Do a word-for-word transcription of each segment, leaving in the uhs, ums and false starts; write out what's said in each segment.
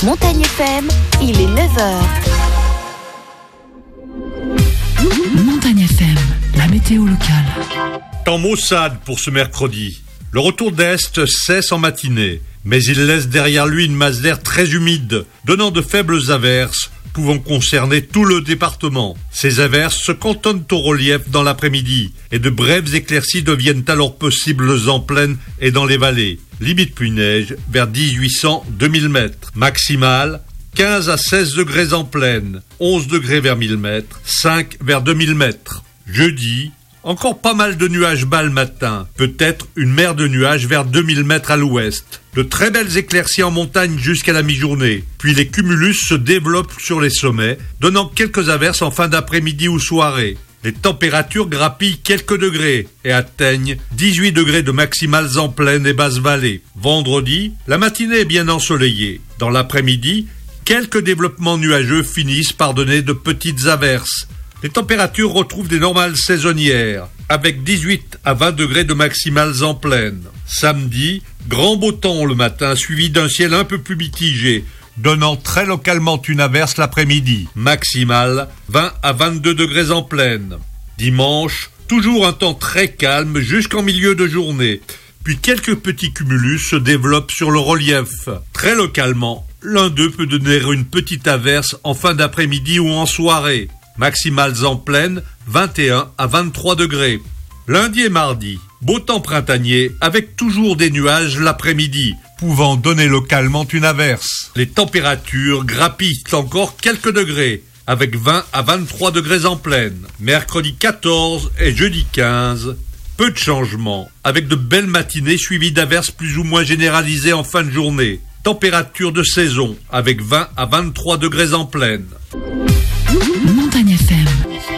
Montagne F M, il est neuf heures. Montagne F M, la météo locale. Temps maussade pour ce mercredi. Le retour d'Est cesse en matinée, mais il laisse derrière lui une masse d'air très humide, donnant de faibles averses, pouvant concerner tout le département. Ces averses se cantonnent au relief dans l'après-midi, et de brèves éclaircies deviennent alors possibles en plaine et dans les vallées. Limite pluie-neige vers dix-huit cents à deux mille mètres. Maximale, quinze à seize degrés en plaine, onze degrés vers mille mètres, cinq vers deux mille mètres. Jeudi, encore pas mal de nuages bas le matin, peut-être une mer de nuages vers deux mille mètres à l'ouest. De très belles éclaircies en montagne jusqu'à la mi-journée, puis les cumulus se développent sur les sommets, donnant quelques averses en fin d'après-midi ou soirée. Les températures grappillent quelques degrés et atteignent dix-huit degrés de maximales en plaine et basse vallée. Vendredi, la matinée est bien ensoleillée. Dans l'après-midi, quelques développements nuageux finissent par donner de petites averses. Les températures retrouvent des normales saisonnières, avec dix-huit à vingt degrés de maximales en plaine. Samedi, grand beau temps le matin, suivi d'un ciel un peu plus mitigé, donnant très localement une averse l'après-midi. Maximale, vingt à vingt-deux degrés en plaine. Dimanche, toujours un temps très calme jusqu'en milieu de journée, puis quelques petits cumulus se développent sur le relief. Très localement, l'un d'eux peut donner une petite averse en fin d'après-midi ou en soirée. Maximales en plaine, vingt et un à vingt-trois degrés. Lundi et mardi, beau temps printanier avec toujours des nuages l'après-midi, pouvant donner localement une averse. Les températures grappillent encore quelques degrés, avec vingt à vingt-trois degrés en plaine. Mercredi quatorze et jeudi quinze, peu de changements, avec de belles matinées suivies d'averses plus ou moins généralisées en fin de journée. Température de saison, avec vingt à vingt-trois degrés en plaine. Montagne F M.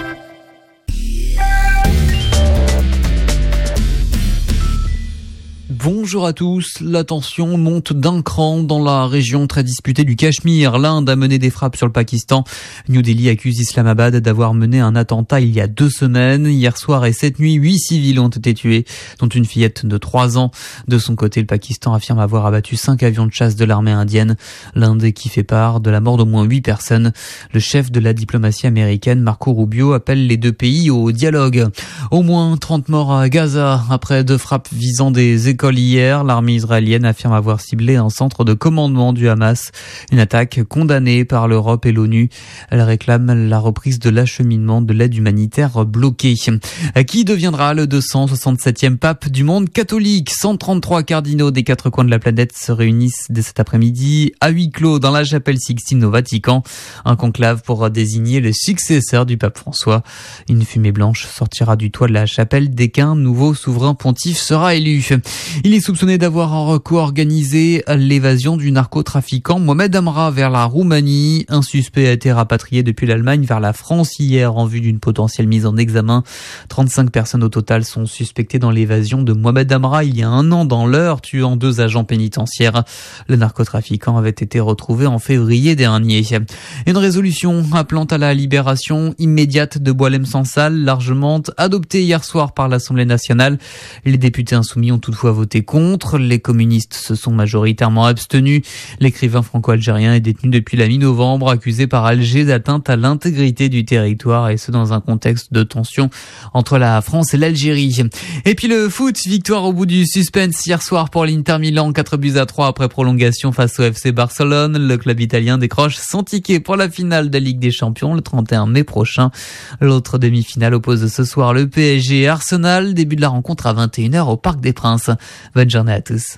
Bonjour à tous, la tension monte d'un cran dans la région très disputée du Cachemire. L'Inde a mené des frappes sur le Pakistan. New Delhi accuse Islamabad d'avoir mené un attentat il y a deux semaines. Hier soir et cette nuit, huit civils ont été tués, dont une fillette de trois ans. De son côté, le Pakistan affirme avoir abattu cinq avions de chasse de l'armée indienne. L'Inde qui fait part de la mort d'au moins huit personnes. Le chef de la diplomatie américaine, Marco Rubio, appelle les deux pays au dialogue. Au moins trente morts à Gaza après deux frappes visant des écoles hier. L'armée israélienne affirme avoir ciblé un centre de commandement du Hamas. Une attaque condamnée par l'Europe et l'ONU. Elle réclame la reprise de l'acheminement de l'aide humanitaire bloquée. Qui deviendra le deux cent soixante-septième pape du monde catholique? cent trente-trois cardinaux des quatre coins de la planète se réunissent dès cet après-midi à huis clos dans la chapelle Sixtine au Vatican. Un conclave pour désigner le successeur du pape François. Une fumée blanche sortira du toit de la chapelle dès qu'un nouveau souverain pontife sera élu. Il est soupçonné d'avoir co-organisé l'évasion du narcotrafiquant Mohamed Amra vers la Roumanie. Un suspect a été rapatrié depuis l'Allemagne vers la France hier en vue d'une potentielle mise en examen. trente-cinq personnes au total sont suspectées dans l'évasion de Mohamed Amra il y a un an dans l'Eure, tuant deux agents pénitentiaires. Le narcotrafiquant avait été retrouvé en février dernier. Une résolution appelant à la libération immédiate de Boualem Sansal, largement adoptée hier soir par l'Assemblée nationale. Les députés insoumis ont toutefois voté contre. Les communistes se sont majoritairement abstenus. L'écrivain franco-algérien est détenu depuis la mi-novembre, accusé par Alger d'atteinte à l'intégrité du territoire, et ce dans un contexte de tension entre la France et l'Algérie. Et puis le foot, victoire au bout du suspense hier soir pour l'Inter Milan, quatre buts à trois après prolongation face au F C Barcelone. Le club italien décroche son ticket pour la finale de la Ligue des Champions le trente et un mai prochain. L'autre demi-finale oppose ce soir le P S G et Arsenal. Début de la rencontre à vingt et une heures au Parc des Princes. Bonne journée à tous.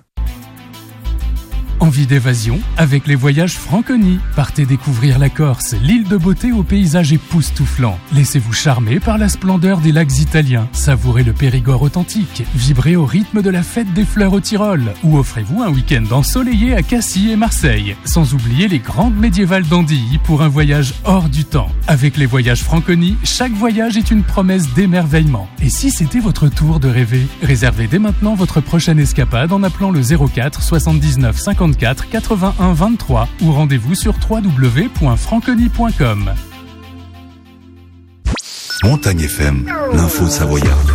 Envie d'évasion avec les voyages Franconi. Partez découvrir la Corse, l'île de beauté aux paysages époustouflants. Laissez-vous charmer par la splendeur des lacs italiens. Savourez le Périgord authentique. Vibrez au rythme de la fête des fleurs au Tyrol. Ou offrez-vous un week-end ensoleillé à Cassis et Marseille. Sans oublier les grandes médiévales d'Andilly pour un voyage hors du temps. Avec les voyages Franconi, chaque voyage est une promesse d'émerveillement. Et si c'était votre tour de rêver? Réservez dès maintenant votre prochaine escapade en appelant le zéro quatre soixante-dix-neuf cinquante-quatre quatre-vingt-un vingt-trois ou rendez-vous sur w w w point franconi point com. Montagne F M, l'info savoyarde.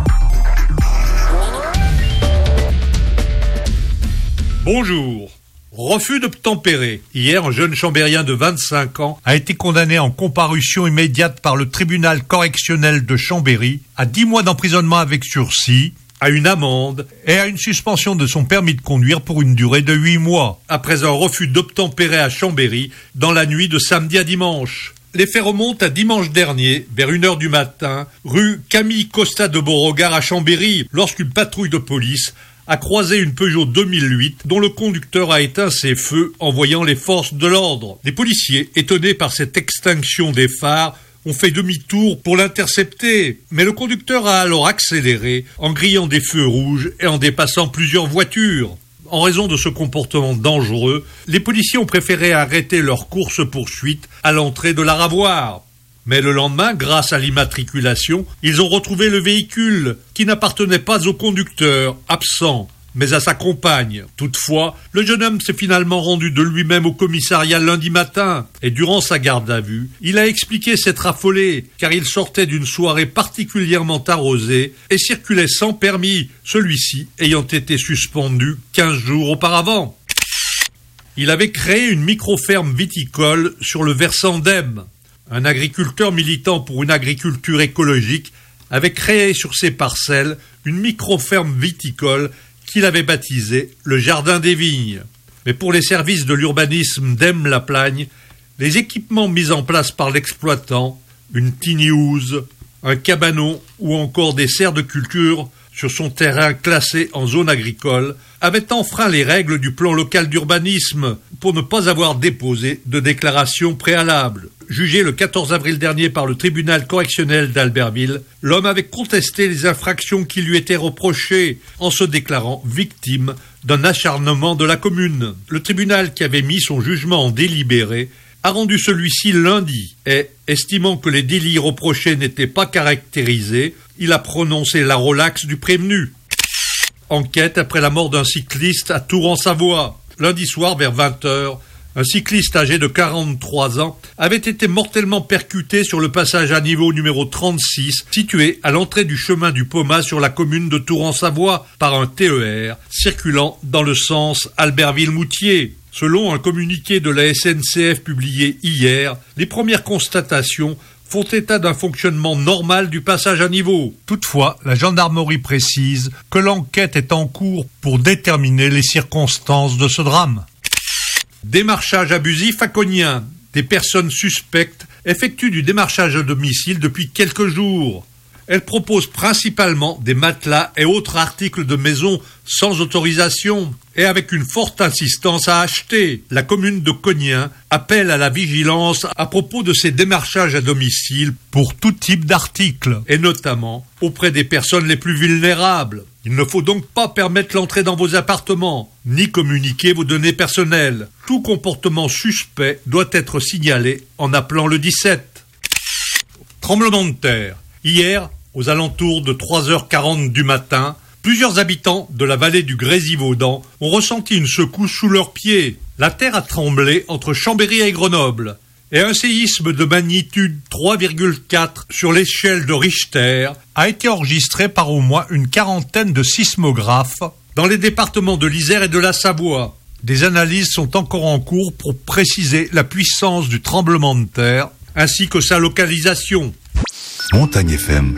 Bonjour. Refus d'obtempérer. Hier, un jeune chambérien de vingt-cinq ans a été condamné en comparution immédiate par le tribunal correctionnel de Chambéry à dix mois d'emprisonnement avec sursis, à une amende et à une suspension de son permis de conduire pour une durée de huit mois, après un refus d'obtempérer à Chambéry dans la nuit de samedi à dimanche. Les faits remontent à dimanche dernier, vers une heure du matin, rue Camille Costa de Beauregard à Chambéry, lorsqu'une patrouille de police a croisé une Peugeot deux mille huit dont le conducteur a éteint ses feux en voyant les forces de l'ordre. Les policiers, étonnés par cette extinction des phares, ont fait demi-tour pour l'intercepter, mais le conducteur a alors accéléré en grillant des feux rouges et en dépassant plusieurs voitures. En raison de ce comportement dangereux, les policiers ont préféré arrêter leur course-poursuite à l'entrée de la Ravoire. Mais le lendemain, grâce à l'immatriculation, ils ont retrouvé le véhicule qui n'appartenait pas au conducteur, absent, mais à sa compagne. Toutefois, le jeune homme s'est finalement rendu de lui-même au commissariat lundi matin et durant sa garde à vue, il a expliqué s'être affolé car il sortait d'une soirée particulièrement arrosée et circulait sans permis, celui-ci ayant été suspendu quinze jours auparavant. Il avait créé une micro-ferme viticole sur le versant d'Aismes. Un agriculteur militant pour une agriculture écologique avait créé sur ses parcelles une micro-ferme viticole qu'il avait baptisée le Jardin des Vignes. Mais pour les services de l'urbanisme d'Aismes-la-Plagne, les équipements mis en place par l'exploitant, une tiny house, un cabanon ou encore des serres de culture sur son terrain classé en zone agricole, avaient enfreint les règles du plan local d'urbanisme pour ne pas avoir déposé de déclaration préalable. Jugé le quatorze avril dernier par le tribunal correctionnel d'Albertville, l'homme avait contesté les infractions qui lui étaient reprochées en se déclarant victime d'un acharnement de la commune. Le tribunal qui avait mis son jugement en délibéré a rendu celui-ci lundi et, estimant que les délits reprochés n'étaient pas caractérisés, il a prononcé la relaxe du prévenu. Enquête après la mort d'un cycliste à Tours-en-Savoie. Lundi soir vers vingt heures, un cycliste âgé de quarante-trois ans avait été mortellement percuté sur le passage à niveau numéro trente-six, situé à l'entrée du chemin du Paumas sur la commune de Tours-en-Savoie, par un T E R circulant dans le sens Albertville-Moutier. Selon un communiqué de la S N C F publié hier, les premières constatations font état d'un fonctionnement normal du passage à niveau. Toutefois, la gendarmerie précise que l'enquête est en cours pour déterminer les circonstances de ce drame. Démarchage abusif à Cognien. Des personnes suspectes effectuent du démarchage à domicile depuis quelques jours. Elles proposent principalement des matelas et autres articles de maison sans autorisation et avec une forte insistance à acheter. La commune de Cognien appelle à la vigilance à propos de ces démarchages à domicile pour tout type d'articles et notamment auprès des personnes les plus vulnérables. Il ne faut donc pas permettre l'entrée dans vos appartements, ni communiquer vos données personnelles. Tout comportement suspect doit être signalé en appelant le dix-sept. Tremblement de terre. Hier, aux alentours de trois heures quarante du matin, plusieurs habitants de la vallée du Grésivaudan ont ressenti une secousse sous leurs pieds. La terre a tremblé entre Chambéry et Grenoble. Et un séisme de magnitude trois virgule quatre sur l'échelle de Richter a été enregistré par au moins une quarantaine de sismographes dans les départements de l'Isère et de la Savoie. Des analyses sont encore en cours pour préciser la puissance du tremblement de terre ainsi que sa localisation. Montagne F M.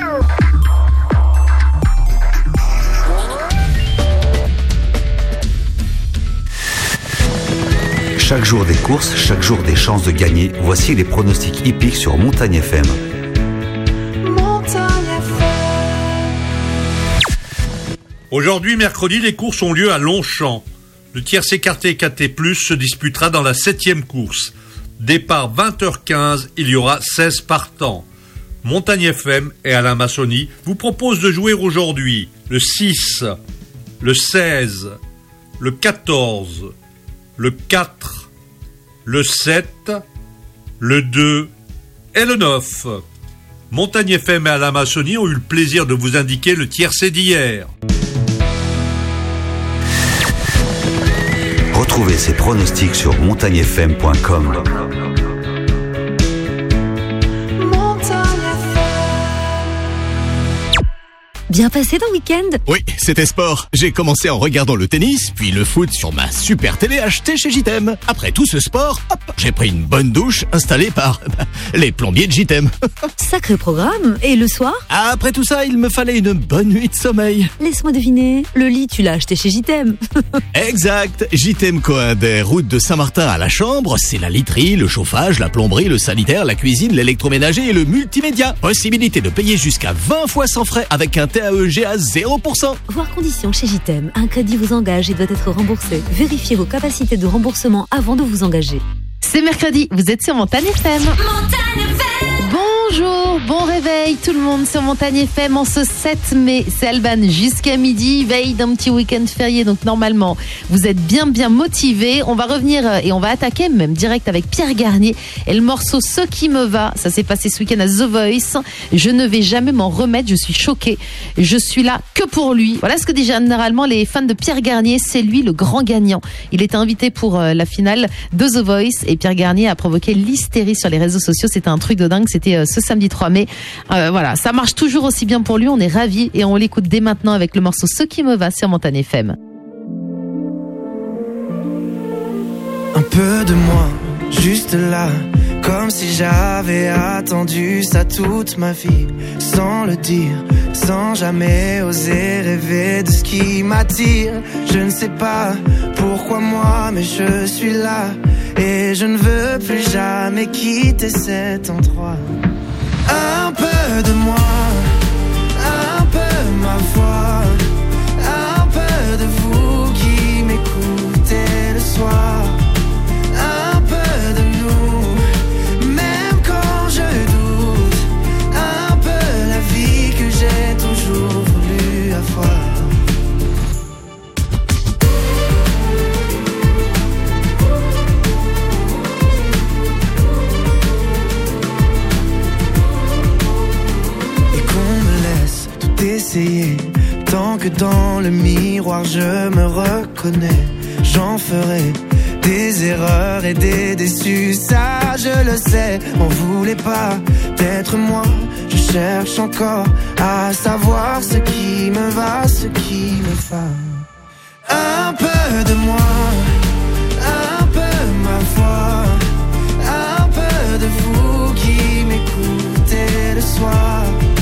Chaque jour des courses, chaque jour des chances de gagner. Voici les pronostics hippiques sur Montagne F M. Montagne F M. Aujourd'hui, mercredi, les courses ont lieu à Longchamp. Le tiercé écarté K T plus, se disputera dans la septième course. Départ vingt heures quinze, il y aura seize partants. Montagne F M et Alain Massoni vous proposent de jouer aujourd'hui le six, le seize, le quatorze, le quatre, le sept, le deux et le neuf. Montagne F M et Alain Massoni ont eu le plaisir de vous indiquer le tiercé d'hier. Retrouvez ces pronostics sur montagne f m point com. Bien passé ton week-end? Oui, c'était sport. J'ai commencé en regardant le tennis, puis le foot sur ma super télé achetée chez J-T E M. Après tout ce sport, hop, j'ai pris une bonne douche installée par les plombiers de J-T E M. Sacré programme. Et le soir? Après tout ça, il me fallait une bonne nuit de sommeil. Laisse-moi deviner, le lit tu l'as acheté chez J T E M. Exact. J-T E M Coindey, route de Saint-Martin à la Chambre, c'est la literie, le chauffage, la plomberie, le sanitaire, la cuisine, l'électroménager et le multimédia. Possibilité de payer jusqu'à vingt fois sans frais avec un T A E G à zéro pour cent. Voir conditions chez J T E M. Un crédit vous engage et doit être remboursé. Vérifiez vos capacités de remboursement avant de vous engager. C'est mercredi, vous êtes sur Montagne F M. Montagne F M. Bonjour, bon réveil tout le monde sur Montagne F M en ce sept mai. C'est Alban jusqu'à midi, veille d'un petit week-end férié. Donc normalement, vous êtes bien bien motivés. On va revenir et on va attaquer même direct avec Pierre Garnier. Et le morceau Ce qui me va, ça s'est passé ce week-end à The Voice. Je ne vais jamais m'en remettre, je suis choquée. Je suis là que pour lui. Voilà ce que disent généralement les fans de Pierre Garnier. C'est lui le grand gagnant. Il était invité pour la finale de The Voice et Pierre Garnier a provoqué l'hystérie sur les réseaux sociaux. C'était un truc de dingue. C'était ce samedi trois mai. Euh, voilà, ça marche toujours aussi bien pour lui. On est ravis et on l'écoute dès maintenant avec le morceau Ce qui me va sur Montagne F M. Un peu de moi, juste là, comme si j'avais attendu ça toute ma vie, sans le dire, sans jamais oser rêver de ce qui m'attire. Je ne sais pas pourquoi moi, mais je suis là et je ne veux plus jamais quitter cet endroit. Un peu de moi, un peu ma voix, un peu de vous qui m'écoutez le soir, un peu de nous, même quand je doute, un peu la vie que j'ai toujours voulu avoir. Essayer, tant que dans le miroir je me reconnais, j'en ferai des erreurs et des déçus, ça je le sais. On voulait pas d'être moi, je cherche encore à savoir ce qui me va, ce qui me va. Un peu de moi, un peu ma voix, un peu de vous qui m'écoutez le soir.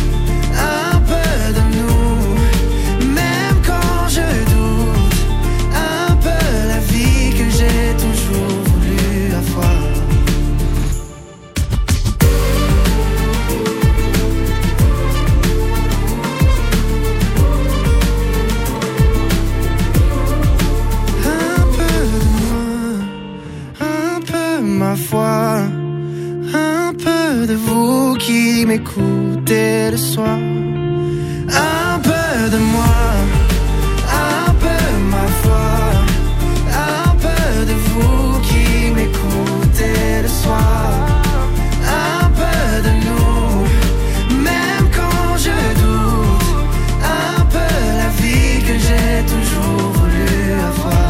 Un peu de vous qui m'écoutez le soir, un peu de moi, un peu ma foi, un peu de vous qui m'écoutez le soir, un peu de nous, même quand je doute, un peu la vie que j'ai toujours voulu avoir.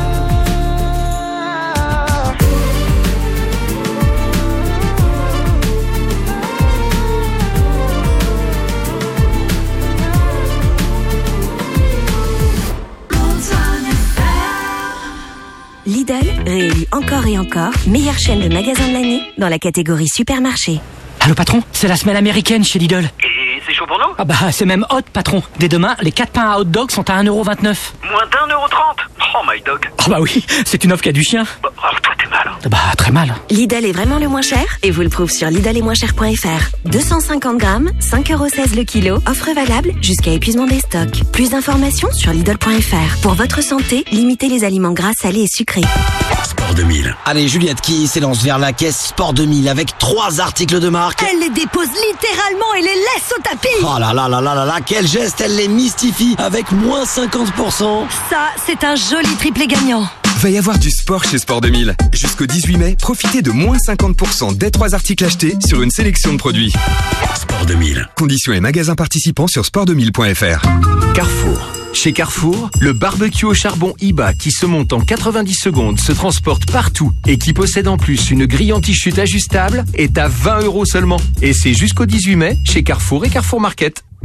Lidl réélu encore et encore meilleure chaîne de magasins de l'année dans la catégorie supermarché. Allô patron, c'est la semaine américaine chez Lidl. Et c'est chaud pour nous? Ah bah c'est même hot patron. Dès demain, les quatre pains à hot dog sont à un euro vingt-neuf. Moins d'un euro trente. Oh my dog. Ah bah oui, c'est une offre qui a du chien. Bah, alors toi t'es mal. Bah très mal. Lidl est vraiment le moins cher et vous le prouve sur lidl et moins cher point f r. deux cent cinquante grammes, cinq euros seize le kilo. Offre valable jusqu'à épuisement des stocks. Plus d'informations sur lidl point f r. Pour votre santé, limitez les aliments gras, salés et sucrés. Sport deux mille. Allez, Juliette qui s'élance vers la caisse Sport deux mille avec trois articles de marque. Elle les dépose littéralement et les laisse au tapis. Oh là là là là là là, quel geste, elle les mystifie avec moins cinquante pour cent. Ça, c'est un joli triplé gagnant. Va y avoir du sport chez Sport deux mille. Jusqu'au dix-huit mai, profitez de moins cinquante pour cent des trois articles achetés sur une sélection de produits. Sport deux mille. Conditions et magasins participants sur sport deux mille point f r. Carrefour. Chez Carrefour, le barbecue au charbon Iba qui se monte en quatre-vingt-dix secondes, se transporte partout et qui possède en plus une grille anti-chute ajustable est à vingt euros seulement. Et c'est jusqu'au dix-huit mai chez Carrefour et Carrefour Market.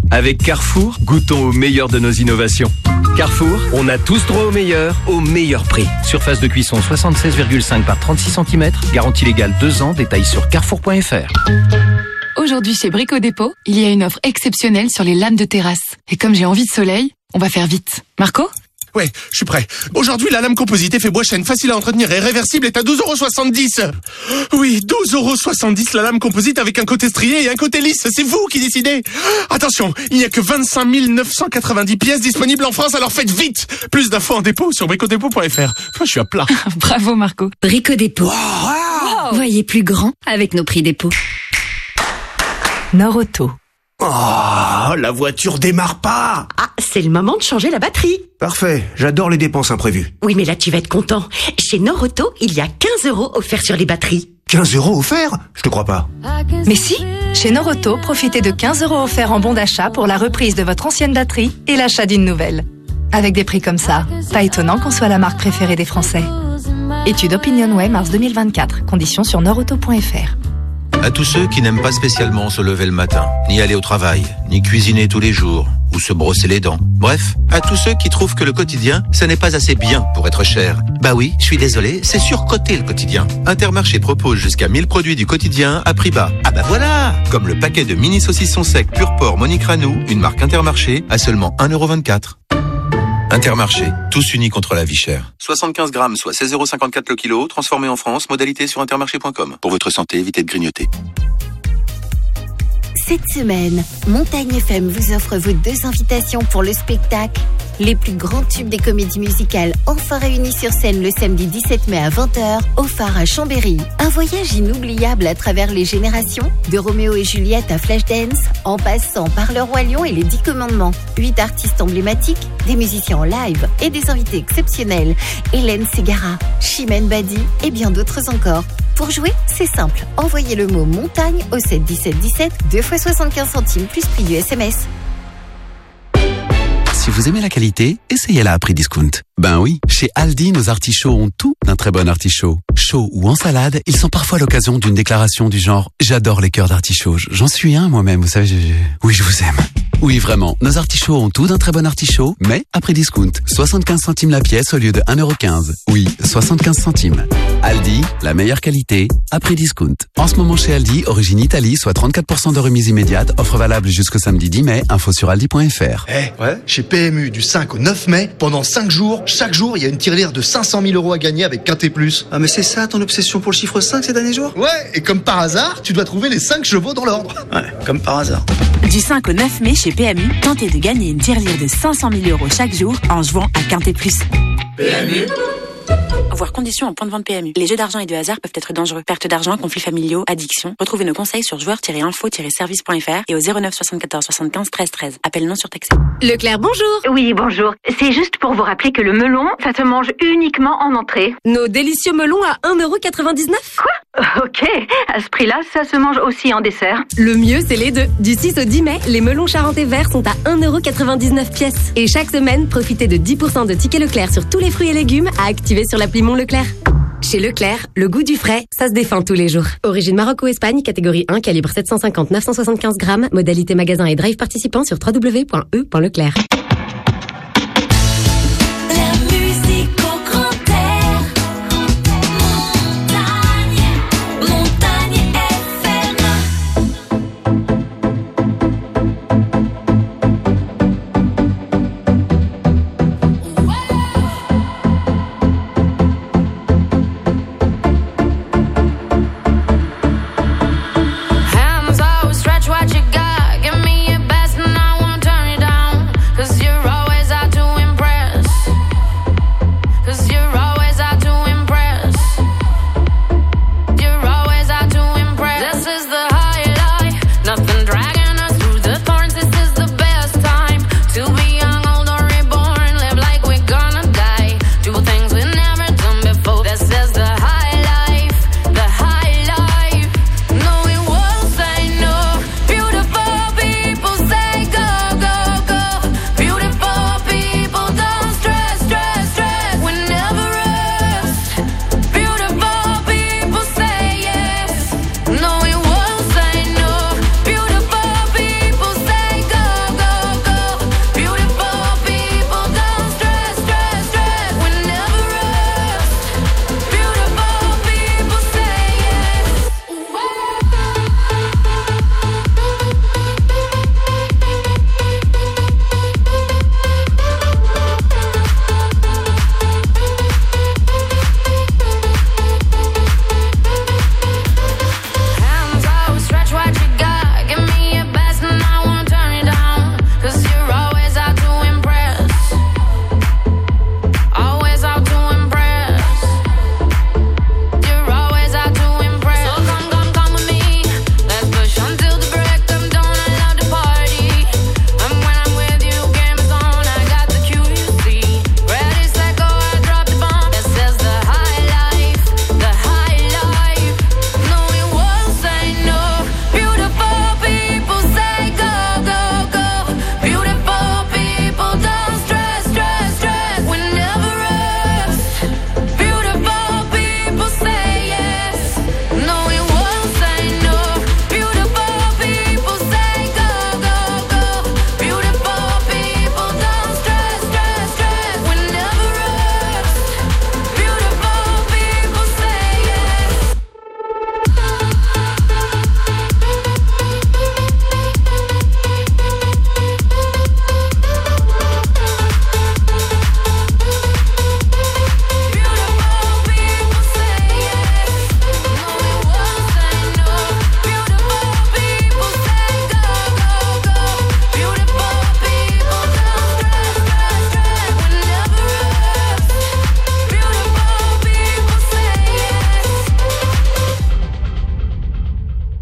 Avec Carrefour, goûtons au meilleur de nos innovations. Carrefour, on a tous droit au meilleur, au meilleur prix. Surface de cuisson soixante-seize virgule cinq par trente-six centimètres, garantie légale deux ans, détail sur carrefour point f r. Aujourd'hui chez Brico Dépôt, il y a une offre exceptionnelle sur les lames de terrasse. Et comme j'ai envie de soleil, on va faire vite. Marco ? Ouais, je suis prêt. Aujourd'hui, la lame composite effet bois chêne, facile à entretenir et réversible est à douze euros soixante-dix. Oui, douze euros soixante-dix la lame composite avec un côté strié et un côté lisse. C'est vous qui décidez. Attention, il n'y a que vingt-cinq mille neuf cent quatre-vingt-dix pièces disponibles en France, alors faites vite. Plus d'infos en dépôt sur brico dépôt point f r. Enfin, je suis à plat. Bravo Marco. Brico Dépôt. Wow, wow. Voyez plus grand avec nos prix dépôt. Nord Auto. Oh, la voiture démarre pas. Ah, c'est le moment de changer la batterie. Parfait, j'adore les dépenses imprévues. Oui, mais là, tu vas être content. Chez Nord Auto, il y a quinze euros offerts sur les batteries. quinze euros offerts? Je te crois pas. Mais si, chez Nord Auto, profitez de quinze euros offerts en bon d'achat pour la reprise de votre ancienne batterie et l'achat d'une nouvelle. Avec des prix comme ça, pas étonnant qu'on soit la marque préférée des Français. Étude OpinionWay, mars deux mille vingt-quatre. Conditions sur nord auto point f r. À tous ceux qui n'aiment pas spécialement se lever le matin, ni aller au travail, ni cuisiner tous les jours, ou se brosser les dents. Bref, à tous ceux qui trouvent que le quotidien, ça n'est pas assez bien pour être cher. Bah oui, je suis désolé, c'est surcoté le quotidien. Intermarché propose jusqu'à mille produits du quotidien à prix bas. Ah bah voilà! Comme le paquet de mini saucissons secs pur porc Monique Ranou, une marque Intermarché, à seulement un euro vingt-quatre. Intermarché, tous unis contre la vie chère. soixante-quinze grammes, soit seize euros cinquante-quatre le kilo, transformé en France, modalité sur intermarché point com. Pour votre santé, évitez de grignoter. Cette semaine, Montagne F M vous offre vos deux invitations pour le spectacle. Les plus grands tubes des comédies musicales enfin réunis sur scène le samedi dix-sept mai à vingt heures au Phare à Chambéry. Un voyage inoubliable à travers les générations, de Roméo et Juliette à Flashdance, en passant par Le Roi Lion et les Dix Commandements. Huit artistes emblématiques, des musiciens en live et des invités exceptionnels. Hélène Ségara, Chimène Badi et bien d'autres encore. Pour jouer, c'est simple. Envoyez le mot montagne au sept dix-sept dix-sept, deux fois soixante-quinze centimes plus prix du S M S. Si vous aimez la qualité, essayez-la à prix discount. Ben oui, chez Aldi, nos artichauts ont tout d'un très bon artichaut. Chaud ou en salade, ils sont parfois l'occasion d'une déclaration du genre « J'adore les cœurs d'artichaut, j'en suis un moi-même, vous savez, je... oui je vous aime ». Oui, vraiment, nos artichauts ont tout d'un très bon artichaut, mais à prix discount. soixante-quinze centimes la pièce au lieu de un euro quinze. Oui, soixante-quinze centimes. Aldi, la meilleure qualité, à prix discount. En ce moment chez Aldi, origine Italie, soit trente-quatre pour cent de remise immédiate, offre valable jusqu'au samedi dix mai, info sur aldi point f r. Eh, hey, ouais. Chez P M U, du cinq au neuf mai, pendant cinq jours, chaque jour, il y a une tirelire de cinq cent mille euros à gagner avec Quintet Plus. Ah, mais c'est ça ton obsession pour le chiffre cinq ces derniers jours? Ouais, et comme par hasard, tu dois trouver les cinq chevaux dans l'ordre. Ouais, comme par hasard. Du cinq au neuf mai chez P M U, tentez de gagner une tirelire de cinq cent mille euros chaque jour en jouant à Quintet Plus. P M U. Voir conditions en point de vente P M U. Les jeux d'argent et de hasard peuvent être dangereux. Perte d'argent, conflits familiaux, addiction. Retrouvez nos conseils sur joueurs tiret info tiret service point f r et au zéro neuf soixante-quatorze soixante-quinze treize treize. Appel non surtaxé. Leclerc, bonjour. Oui, bonjour. C'est juste pour vous rappeler que le melon, ça se mange uniquement en entrée. Nos délicieux melons à un euro quatre-vingt-dix-neuf. Quoi? Ok, à ce prix-là, ça se mange aussi en dessert. Le mieux, c'est les deux. Du six au dix mai, les melons charentais verts sont à un euro quatre-vingt-dix-neuf pièces. Et chaque semaine, profitez de dix pour cent de tickets Leclerc sur tous les fruits et légumes à activer sur l'appli Mon Leclerc. Chez Leclerc, le goût du frais, ça se défend tous les jours. Origine Maroc ou Espagne, catégorie un, calibre sept cent cinquante neuf cent soixante-quinze grammes, modalité magasin et drive participant sur w w w point e point leclerc. What you got, give me your best and I won't turn you down. Cause you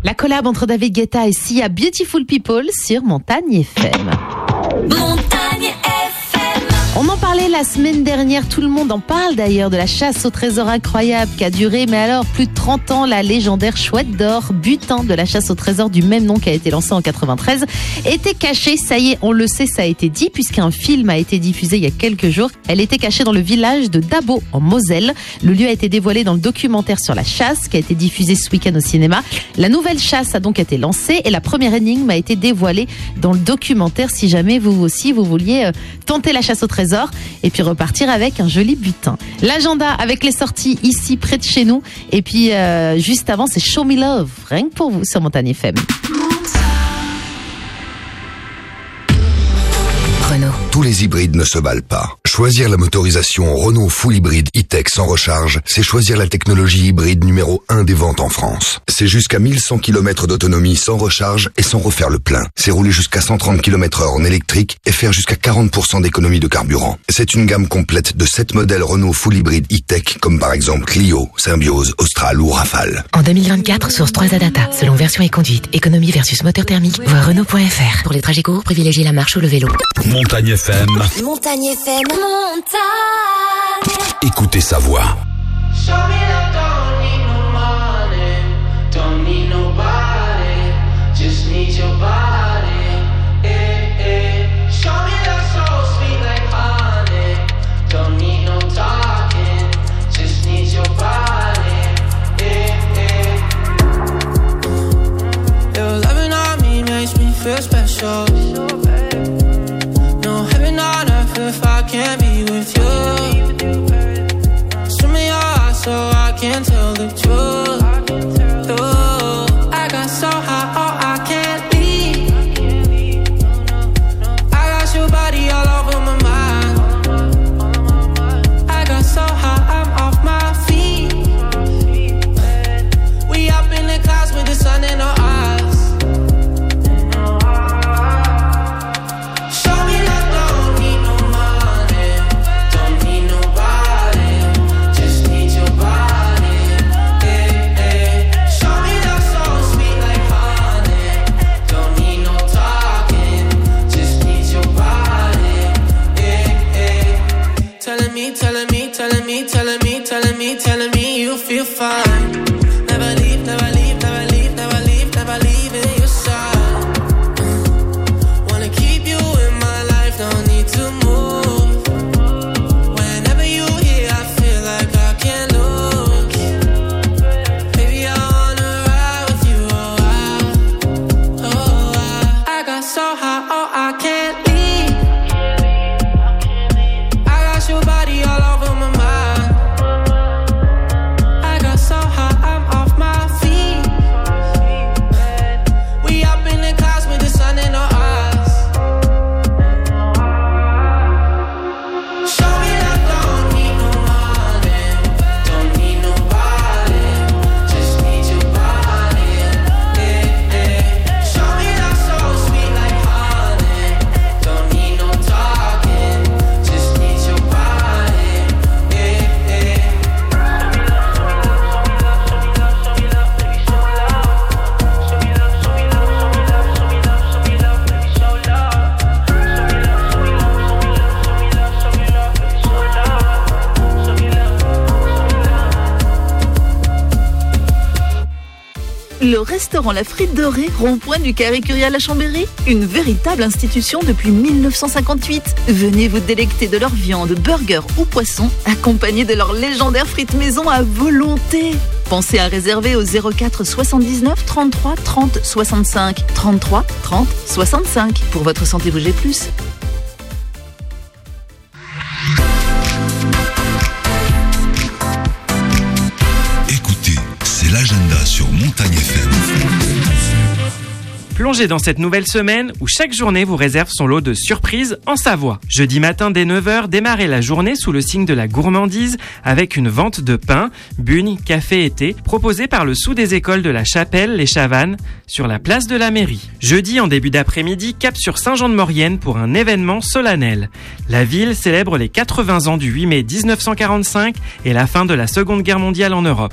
La collab entre David Guetta et Sia, Beautiful People sur Montagne F M. Montagne F M. On en parlait la semaine dernière, tout le monde en parle d'ailleurs, de la chasse au trésor incroyable qui a duré, mais alors plus de trente ans, la légendaire chouette d'or, butin de la chasse au trésor du même nom qui a été lancée en quatre-vingt-treize, était cachée, ça y est, on le sait, ça a été dit, puisqu'un film a été diffusé il y a quelques jours. Elle était cachée dans le village de Dabo, en Moselle. Le lieu a été dévoilé dans le documentaire sur la chasse, qui a été diffusé ce week-end au cinéma. La nouvelle chasse a donc été lancée et la première énigme a été dévoilée dans le documentaire, si jamais vous aussi, vous vouliez euh, tenter la chasse au trésor et puis repartir avec un joli butin. L'agenda avec les sorties ici près de chez nous et puis euh, juste avant c'est Show Me Love, rien que pour vous sur Montagne F M. Renault. Tous les hybrides ne se valent pas. Choisir la motorisation Renault Full Hybride E-Tech sans recharge, c'est choisir la technologie hybride numéro un des ventes en France. C'est jusqu'à mille cent kilomètres d'autonomie sans recharge et sans refaire le plein. C'est rouler jusqu'à cent trente kilomètres heure en électrique et faire jusqu'à quarante pour cent d'économie de carburant. C'est une gamme complète de sept modèles Renault Full Hybride E-Tech comme par exemple Clio, Symbiose, Austral ou Rafale. En deux mille vingt-quatre, source trois A Data. Selon version et conduite, économie versus moteur thermique, voir Renault point F R. Pour les trajets courts, privilégiez la marche ou le vélo. Montagne F M. Montagne F M. Montagne. Écoutez sa voix. Show me that don't need no money, don't need nobody, just need your body. Eh, eh. Show me that soul sweet like honey, don't need no talking, just need your body. Eh, eh. Your loving on me makes me feel special. No heaven on earth if I can't be with you. Swim me your heart so I can tell the truth. Ooh, I got so high, oh I can't leave. I got your body all over my mind. I got so high, I'm off my feet. We up in the clouds with the sun in our eyes. Show me that don't need no money, don't need nobody, just need your body. Eh, eh. Show me that soul sweet like honey, don't need no talking, just need your body. Eh, eh. Telling me, telling me, telling me, telling me, telling me, telling me you feel fine. Never leave, never leave, never leave, never leave, never leave in your side. Wanna keep you in my life, don't need to move. Whenever you here, I feel like I can't lose. Baby, I wanna ride with you, oh I, oh I. I got so high, oh I can't leave. I got your body all over my mind. I got so high, I'm off my feet. We up in the clouds with the sun in our eyes. Show me that don't need no money, don't need nobody, just need your body. Eh, eh. Show me that soul sweet like honey, don't need no talking, just need your body. Eh, eh. Le restaurant La Frite Dorée, rond-point du Carré Curial à Chambéry, une véritable institution depuis mille neuf cent cinquante-huit. Venez vous délecter de leur viande, burger ou poisson, accompagnés de leurs légendaires frites maison à volonté. Pensez à réserver au zéro quatre soixante-dix-neuf trente-trois trente soixante-cinq, trente-trois trente soixante-cinq pour votre santé bouger plus. Écoutez, c'est l'agenda sur Montagne F M. Plongez dans cette nouvelle semaine où chaque journée vous réserve son lot de surprises en Savoie. Jeudi matin dès neuf heures, démarrez la journée sous le signe de la gourmandise avec une vente de pain, bugnes, café et thé proposée par le sous des écoles de la Chapelle, les Chavannes, sur la place de la mairie. Jeudi en début d'après-midi, cap sur Saint-Jean-de-Maurienne pour un événement solennel. La ville célèbre les quatre-vingts ans du huit mai dix-neuf cent quarante-cinq et la fin de la Seconde Guerre mondiale en Europe.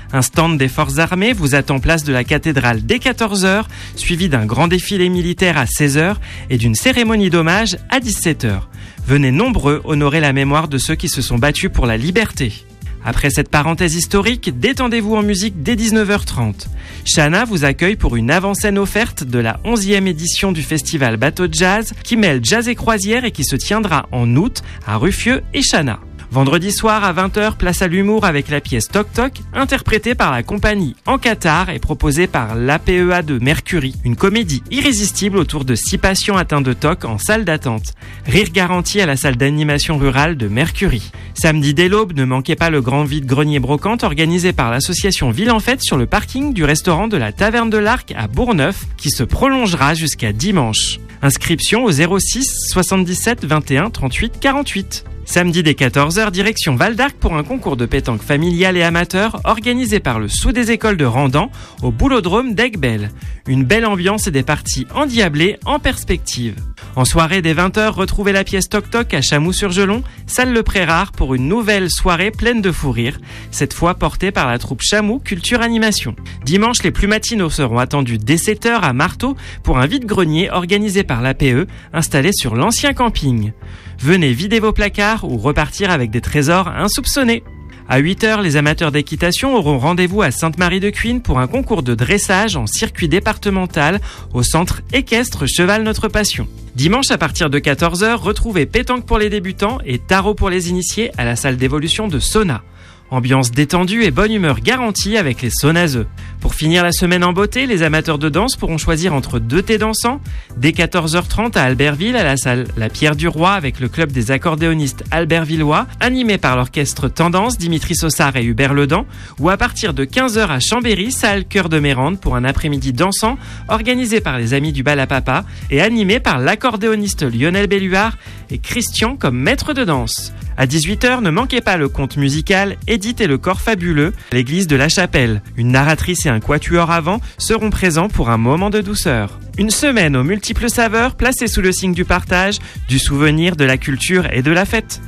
Un stand des forces armées vous attend place de la cathédrale dès quatorze heures, suivi d'un grand défilé militaire à seize heures et d'une cérémonie d'hommage à dix-sept heures. Venez nombreux honorer la mémoire de ceux qui se sont battus pour la liberté. Après cette parenthèse historique, détendez-vous en musique dès dix-neuf heures trente. Chana vous accueille pour une avant-scène offerte de la onzième édition du festival Bateau Jazz qui mêle jazz et croisière et qui se tiendra en août à Ruffieux et Chana. Vendredi soir à vingt heures, place à l'humour avec la pièce Toc Toc, interprétée par la compagnie En Qatar et proposée par l'A P E A de Mercury. Une comédie irrésistible autour de six patients atteints de T O C en salle d'attente. Rire garanti à la salle d'animation rurale de Mercury. Samedi dès l'aube, ne manquez pas le grand vide-grenier brocante organisé par l'association Ville en Fête sur le parking du restaurant de la Taverne de l'Arc à Bourgneuf qui se prolongera jusqu'à dimanche. Inscription au zéro six soixante-dix-sept vingt et un trente-huit quarante-huit. Samedi dès quatorze heures, direction Val d'Arc pour un concours de pétanque familial et amateur organisé par le Sous des écoles de Randan au boulodrome d'Aiguebelle. Une belle ambiance et des parties endiablées en perspective. En soirée dès vingt heures, retrouvez la pièce Toc Toc à Chamoux-sur-Gelon, salle Le Prérard pour une nouvelle soirée pleine de fou rire, cette fois portée par la troupe Chamoux Culture Animation. Dimanche, les plus matinaux seront attendus dès sept heures à Marteau pour un vide-grenier organisé par l'A P E, installé sur l'ancien camping. Venez vider vos placards ou repartir avec des trésors insoupçonnés. À huit heures, les amateurs d'équitation auront rendez-vous à Sainte-Marie-de-Cuines pour un concours de dressage en circuit départemental au centre équestre Cheval Notre Passion. Dimanche, à partir de quatorze heures, retrouvez pétanque pour les débutants et tarot pour les initiés à la salle d'évolution de Sona. Ambiance détendue et bonne humeur garantie avec les Sonazeux. Pour finir la semaine en beauté, les amateurs de danse pourront choisir entre deux thés dansants. Dès quatorze heures trente à Albertville, à la salle La Pierre du Roi avec le club des accordéonistes albertvillois, animé par l'orchestre Tendance, Dimitri Sossard et Hubert Ledan. Ou à partir de quinze heures à Chambéry, salle Cœur de Mérande pour un après-midi dansant organisé par les Amis du Bal à Papa et animé par l'accordéoniste Lionel Belluard et Christian comme maître de danse. À dix-huit heures, ne manquez pas le conte musical Edith et le corps fabuleux, l'église de la Chapelle. Une narratrice et un quatuor avant seront présents pour un moment de douceur. Une semaine aux multiples saveurs placée sous le signe du partage, du souvenir, de la culture et de la fête.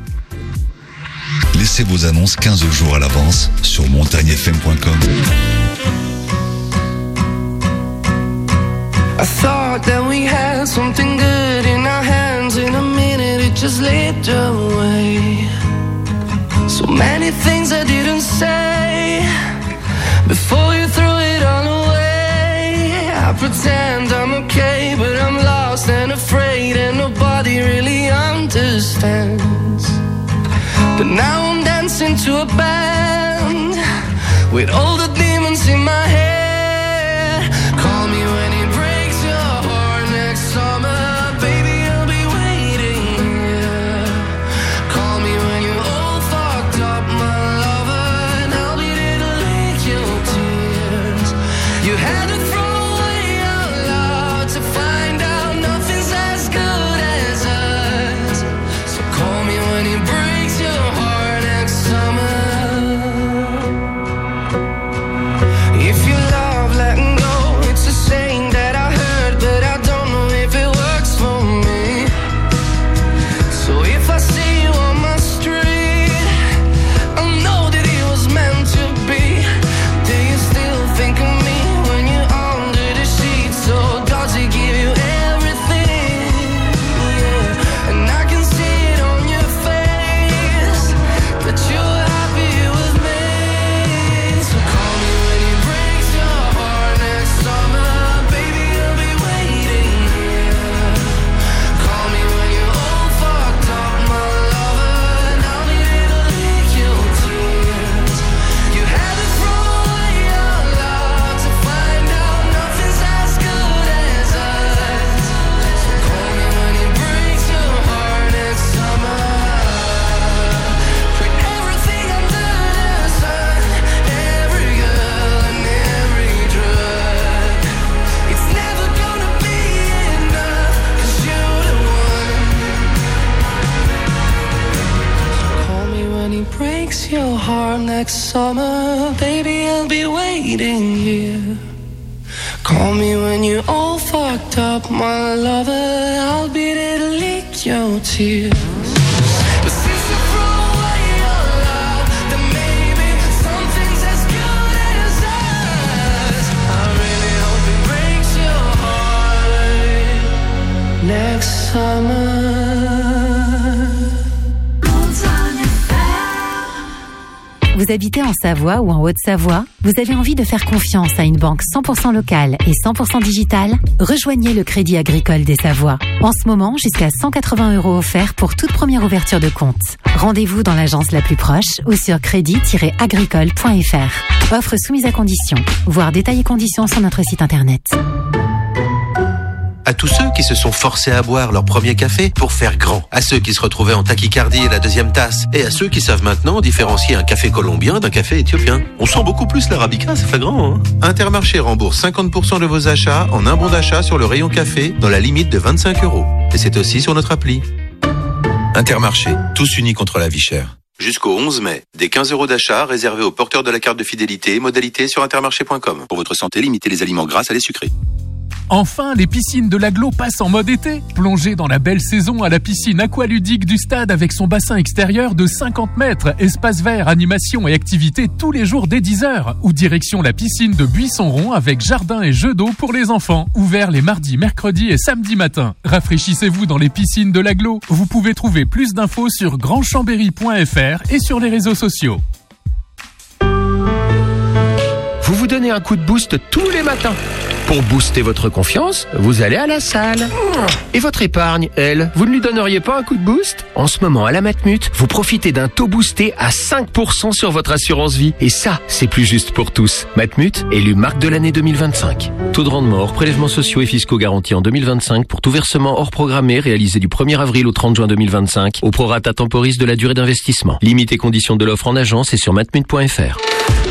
Laissez vos annonces quinze jours à l'avance sur montagne f m point com. I thought that we had something good in our hands. In a minute it just slipped away. So many things I didn't say before you threw it all away. I pretend I'm okay, but I'm lost and afraid, and nobody really understands. But now I'm dancing to a band with all the demons in my head. Call me when it breaks your heart next summer, baby, I'll be waiting here. Call me when you're all fucked up, my lover, and I'll be there to lick your tears. You had to throw away our love to find out nothing's as good as us. So call me when it breaks your heart next summer. If you love letting go, it's a saying that I heard, but I don't know if it works for me. So if I see you on my street, I'll know that it was meant to be. Do you still think of me when you're under the sheets? Or does it give you everything? Yeah. And I can see it on your face that you're happy with me. So call me when it breaks your heart next summer, baby, I'll be waiting here. Call me when you're all fucked up, my lover, and I'll be there to lick your tears. You had to throw away your love to find out nothing's as good as us. So call me when it breaks your heart next summer. Put everything under the sun, every girl and every drug. It's never gonna be enough, 'cause you're the one. Call me when he breaks your heart next summer, baby, I'll be waiting here. Call me when you're all fucked up, my lover, I'll be there to lick your tears. But since you threw away your love, then maybe something's as good Vous habitez en Savoie ou en Haute-Savoie? Vous avez envie de faire confiance à une banque cent pour cent locale et cent pour cent digitale? Rejoignez le Crédit Agricole des Savoies. En ce moment, jusqu'à cent quatre-vingts euros offerts pour toute première ouverture de compte. Rendez-vous dans l'agence la plus proche ou sur crédit tiret agricole point f r. Offre soumise à condition. Voir détails et conditions sur notre site internet. À tous ceux qui se sont forcés à boire leur premier café pour faire grand. À ceux qui se retrouvaient en tachycardie à la deuxième tasse. Et à ceux qui savent maintenant différencier un café colombien d'un café éthiopien. On sent beaucoup plus l'arabica, ça fait grand, hein. Intermarché rembourse cinquante pour cent de vos achats en un bon d'achat sur le rayon café dans la limite de vingt-cinq euros. Et c'est aussi sur notre appli. Intermarché, tous unis contre la vie chère. Jusqu'au onze mai, des quinze euros d'achat réservés aux porteurs de la carte de fidélité, modalité sur intermarché point com. Pour votre santé, limitez les aliments gras à les sucrés. Enfin, les piscines de l'Aglo passent en mode été. Plongez dans la belle saison à la piscine aqualudique du stade avec son bassin extérieur de cinquante mètres, espace vert, animation et activités tous les jours dès dix heures. Ou direction la piscine de Buisson-Rond avec jardin et jeux d'eau pour les enfants. Ouvert les mardis, mercredis et samedis matins. Rafraîchissez-vous dans les piscines de l'Aglo. Vous pouvez trouver plus d'infos sur grand chambéry point f r et sur les réseaux sociaux. Vous vous donnez un coup de boost tous les matins. Pour booster votre confiance, vous allez à la salle. Et votre épargne, elle, vous ne lui donneriez pas un coup de boost? En ce moment, à la Matmut, vous profitez d'un taux boosté à cinq pour cent sur votre assurance vie. Et ça, c'est plus juste pour tous. Matmut, élu marque de l'année deux mille vingt-cinq. Taux de rendement hors prélèvements sociaux et fiscaux garantis en deux mille vingt-cinq pour tout versement hors programmé réalisé du premier avril au trente juin deux mille vingt-cinq au prorata temporis de la durée d'investissement. Limite et conditions de l'offre en agence et sur matmut point f r.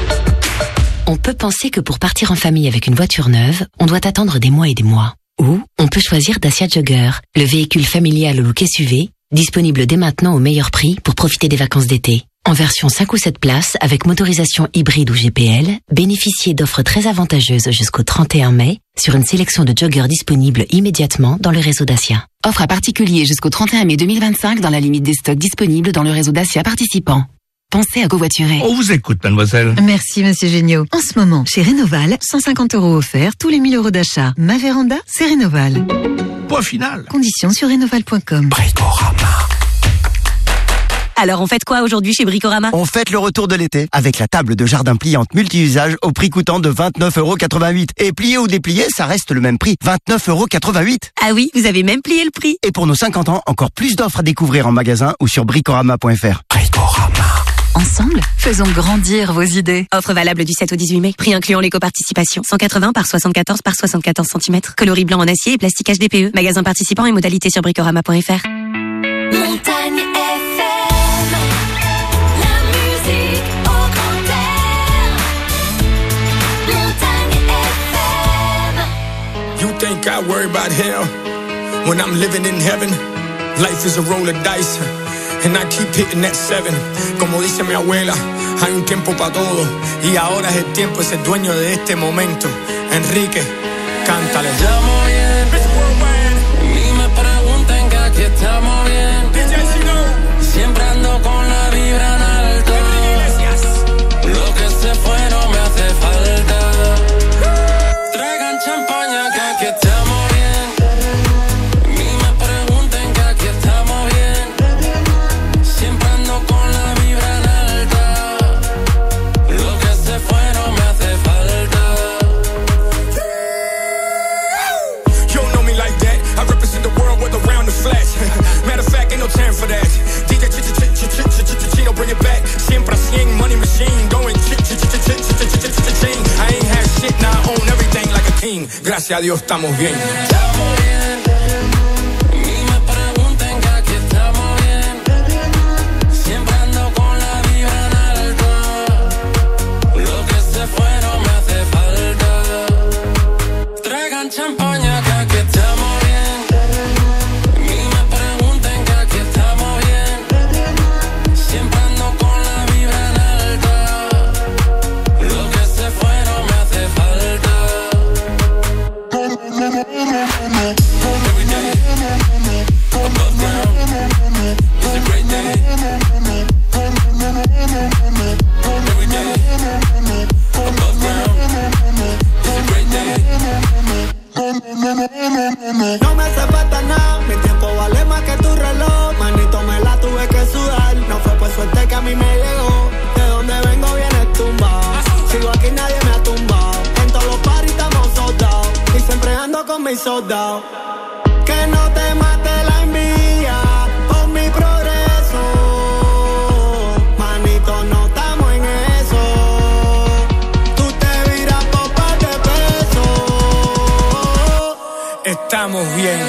On peut penser que pour partir en famille avec une voiture neuve, on doit attendre des mois et des mois. Ou on peut choisir Dacia Jogger, le véhicule familial au look S U V, disponible dès maintenant au meilleur prix pour profiter des vacances d'été. En version cinq ou sept places, avec motorisation hybride ou G P L, bénéficiez d'offres très avantageuses jusqu'au trente et un mai sur une sélection de joggers disponibles immédiatement dans le réseau Dacia. Offre à particulier jusqu'au trente et un mai deux mille vingt-cinq dans la limite des stocks disponibles dans le réseau Dacia participant. Pensez à covoiturer. On vous écoute, mademoiselle. Merci, monsieur Géniaud. En ce moment, chez Rénoval, cent cinquante euros offerts tous les mille euros d'achat. Ma véranda, c'est Rénoval. Point final. Conditions sur rénoval point com. Bricorama. Alors on fête quoi aujourd'hui chez Bricorama? On fête le retour de l'été avec la table de jardin pliante multi-usage au prix coûtant de vingt-neuf euros quatre-vingt-huit. Et plié ou déplié, ça reste le même prix, vingt-neuf euros quatre-vingt-huit. Ah oui, vous avez même plié le prix. Et pour nos cinquante ans, encore plus d'offres à découvrir en magasin ou sur bricorama point f r. Bricorama. Ensemble, faisons grandir vos idées. Offre valable du sept au dix-huit mai. Prix incluant l'éco-participation. cent quatre-vingts par soixante-quatorze par soixante-quatorze centimètres. Coloris blanc en acier et plastique H D P E. Magasin participant et modalité sur bricorama point f r. Montagne F M, la musique au grand air. Montagne F M. You think I worry about hell when I'm living in heaven? Life is a roll of dice. And I keep hitting that seven. Como dice mi abuela, hay un tiempo para todo. Y ahora es el tiempo, es el dueño de este momento. Enrique, cántale. Estamos bien, ni me pregunten que aquí estamos bien. Siempre ando con la vibra en alto. Lo que se fue no me hace falta. Traigan champaña que aquí estamos bien. Ni me pregunten que aquí estamos bien. Matter of fact, ain't no time for that. D J Chino, bring it back. Siempre cien, money machine, going ch-ch-ch-ch-ch-ch-ch-ch-ch-ch-ch-ch. I ain't had shit, now I own everything like a king. Gracias a Dios, estamos bien. Estamos bien. Ni me pregunten que aquí estamos bien. Siempre ando con la vibra en alto. Lo que se fue no me hace falta. Traigan champaña que aquí estamos bien. No, no, no, no, no. me hizo down. Que no te mate la envidia por mi progreso. Manito, no estamos en eso. Tú te viras por par de pesos. Estamos bien.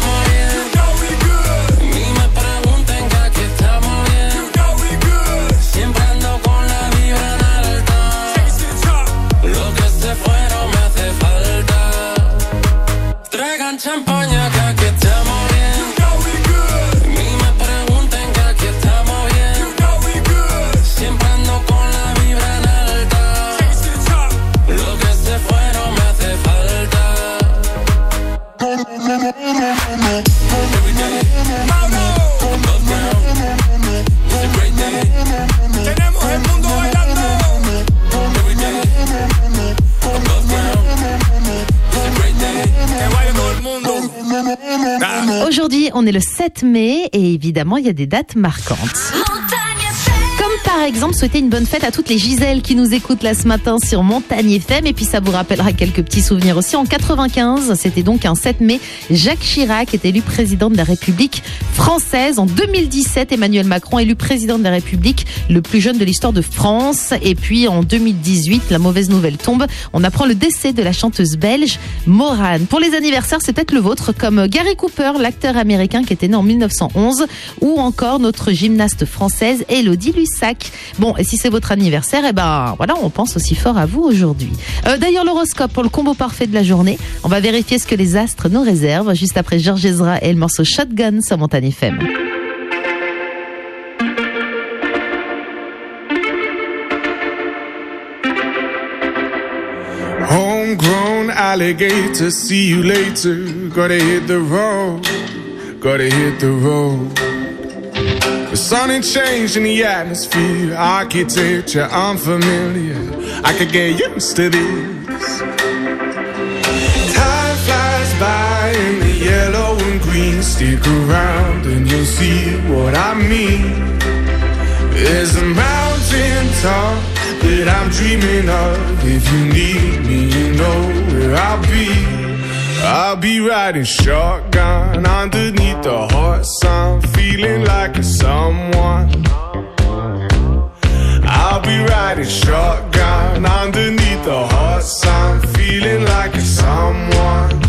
Champaña, que aquí estamos bien. Ni me pregunten que aquí estamos bien. Siempre ando con la vibra en alta. Lo que se fue no me hace falta. Tenemos el mundo bailando. Aujourd'hui, on est le sept mai et évidemment, il y a des dates marquantes. Comme par exemple, souhaiter une bonne fête à toutes les Gisèles qui nous écoutent là ce matin sur Montagne F M. Et puis ça vous rappellera quelques petits souvenirs aussi. En quatre-vingt-quinze, c'était donc un sept mai, Jacques Chirac est élu président de la République française. En deux mille dix-sept, Emmanuel Macron élu président de la République, le plus jeune de l'histoire de France. Et puis en deux mille dix-huit, la mauvaise nouvelle tombe. On apprend le décès de la chanteuse belge Morane. Pour les anniversaires, c'est peut-être le vôtre, comme Gary Cooper, l'acteur américain qui était né en mille neuf cent onze, ou encore notre gymnaste française Élodie Lussac. Bon, et si c'est votre anniversaire, eh ben voilà, on pense aussi fort à vous aujourd'hui. Euh, d'ailleurs, l'horoscope pour le combo parfait de la journée, on va vérifier ce que les astres nous réservent juste après Georges Ezra et le morceau Shotgun sur Montagne F M. Homegrown alligator, see you later. Gotta hit the road, gotta hit the road. The sun ain't changing the atmosphere, architecture unfamiliar. I could get used to this. Time flies by in the yellow and green. Stick around and you'll see what I mean. There's a mountain top that I'm dreaming of. If you need me, you know where I'll be. I'll be riding shotgun underneath the hot sun, feeling like a someone. I'll be riding shotgun underneath the hot sun, feeling like a someone.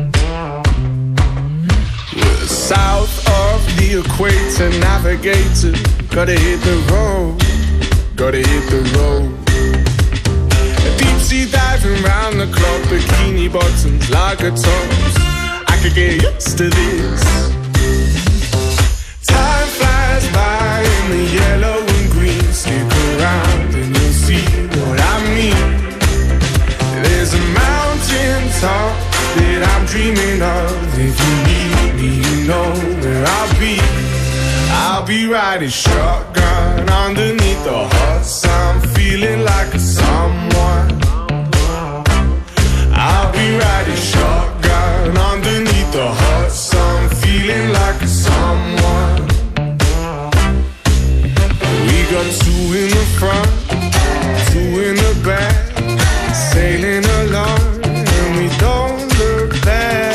We're south of the equator, navigator. Gotta hit the road, gotta hit the road. Deep sea diving round the clock, bikini bottoms, lager tops. I could get used to this. Time flies by in the yellow and green. Stick around and you'll see what I mean. There's a mountain top that I'm dreaming of. If you need me, you know where I'll be. I'll be riding shotgun underneath the hot sun, feeling like a someone. I'll be riding shotgun underneath the hot sun, feeling like a someone. We got two in the front, two in the back, sailing along, and we don't look back.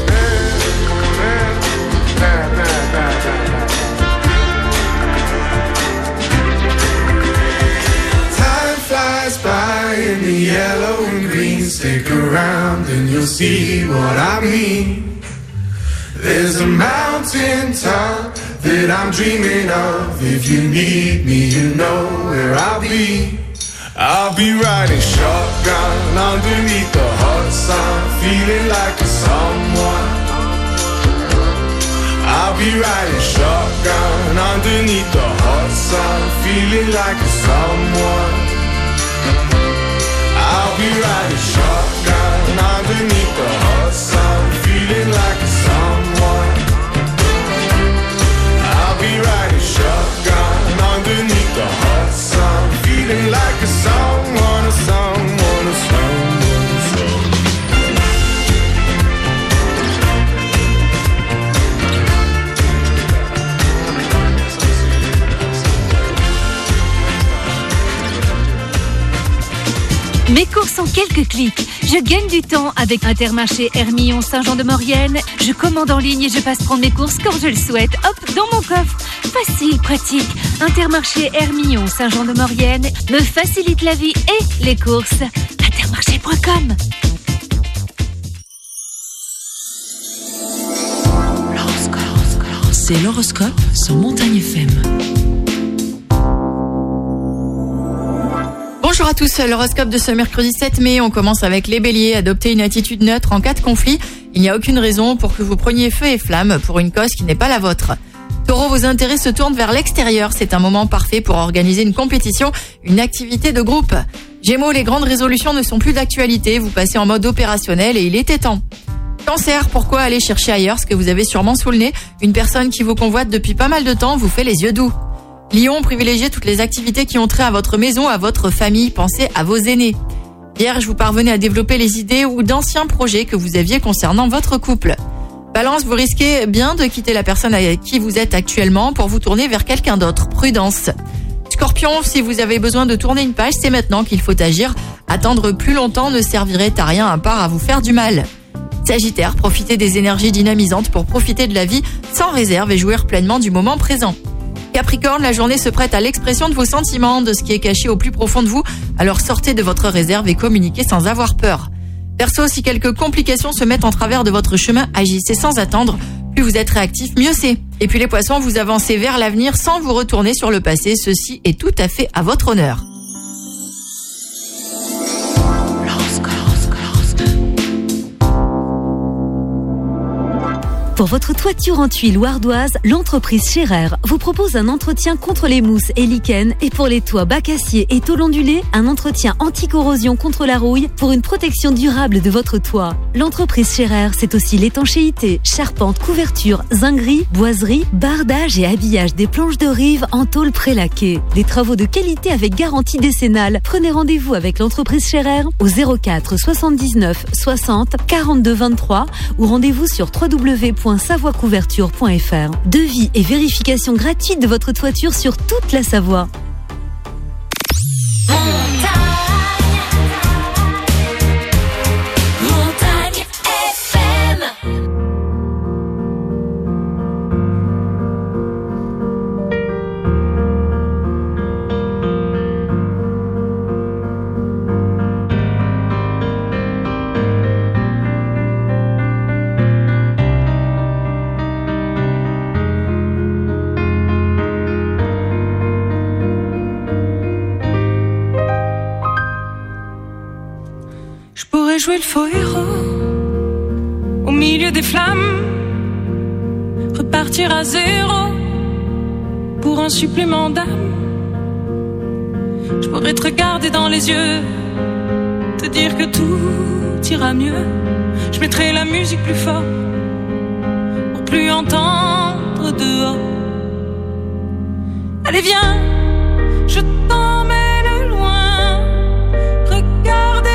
By in the yellow and green, stick around and you'll see what I mean. There's a mountain top that I'm dreaming of. If you need me, you know where I'll be. I'll be riding shotgun underneath the hot sun, feeling like a someone. I'll be riding shotgun underneath the hot sun, feeling like a someone. I'll be riding shotgun underneath the hot sun, feeling like a someone. I'll be riding shotgun underneath the hot sun, feeling like a someone, a someone, a someone, a someone. Mes courses en quelques clics. Je gagne du temps avec Intermarché Hermillon Saint-Jean-de-Maurienne. Je commande en ligne et je passe prendre mes courses quand je le souhaite. Hop, dans mon coffre. Facile, pratique. Intermarché Hermillon Saint-Jean-de-Maurienne me facilite la vie et les courses. Intermarché point com. C'est l'horoscope sur Montagne F M. Bonjour à tous, l'horoscope de ce mercredi sept mai, on commence avec les béliers. Adoptez une attitude neutre en cas de conflit. Il n'y a aucune raison pour que vous preniez feu et flamme pour une cause qui n'est pas la vôtre. Taureau, vos intérêts se tournent vers l'extérieur. C'est un moment parfait pour organiser une compétition, une activité de groupe. Gémeaux, les grandes résolutions ne sont plus d'actualité. Vous passez en mode opérationnel et il était temps. Cancer, pourquoi aller chercher ailleurs ce que vous avez sûrement sous le nez? Une personne qui vous convoite depuis pas mal de temps vous fait les yeux doux. Lion, privilégiez toutes les activités qui ont trait à votre maison, à votre famille. Pensez à vos aînés. Vierge, vous parvenez à développer les idées ou d'anciens projets que vous aviez concernant votre couple. Balance, vous risquez bien de quitter la personne avec qui vous êtes actuellement pour vous tourner vers quelqu'un d'autre. Prudence. Scorpion, si vous avez besoin de tourner une page, c'est maintenant qu'il faut agir. Attendre plus longtemps ne servirait à rien à part à vous faire du mal. Sagittaire, profitez des énergies dynamisantes pour profiter de la vie sans réserve et jouir pleinement du moment présent. Capricorne, la journée se prête à l'expression de vos sentiments, de ce qui est caché au plus profond de vous, alors sortez de votre réserve et communiquez sans avoir peur. Verseau, si quelques complications se mettent en travers de votre chemin, agissez sans attendre. Plus vous êtes réactif, mieux c'est. Et puis les poissons, vous avancez vers l'avenir sans vous retourner sur le passé, ceci est tout à fait à votre honneur. Pour votre toiture en tuiles ou ardoise, l'entreprise Scherer vous propose un entretien contre les mousses et lichens et pour les toits bacaciers et tôles ondulées, un entretien anti-corrosion contre la rouille pour une protection durable de votre toit. L'entreprise Scherer, c'est aussi l'étanchéité, charpente, couverture, zinguerie, boiserie, bardage et habillage des planches de rive en tôle prélaquée. Des travaux de qualité avec garantie décennale. Prenez rendez-vous avec l'entreprise Scherer au zéro quatre soixante-dix-neuf soixante quarante-deux vingt-trois ou rendez-vous sur w w w point savoie couverture point f r. Devis et vérification gratuite de votre toiture sur toute la Savoie. Montagne F M. Jouer le faux héros au milieu des flammes, repartir à zéro pour un supplément d'âme. Je pourrais te regarder dans les yeux, te dire que tout ira mieux. Je mettrai la musique plus fort pour plus entendre dehors. Allez viens, je t'emmène loin, regardez